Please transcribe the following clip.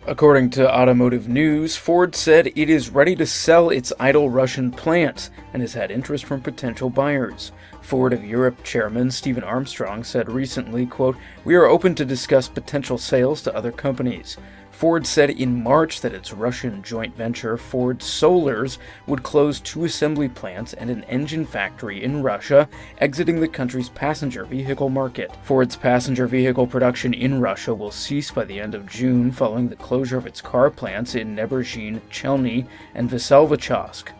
According to Automotive News, Ford said it is ready to sell its idle Russian plant and has had interest from potential buyers. Ford of Europe chairman Stephen Armstrong said recently, quote, "We are open to discuss potential sales to other companies." Ford said in March that its Russian joint venture Ford Solars would close 2 assembly plants and an engine factory in Russia, exiting the country's passenger vehicle market. Ford's passenger vehicle production in Russia will cease by the end of June following the closure of its car plants in Neberezhin, Chelny, and Veselvachorsk.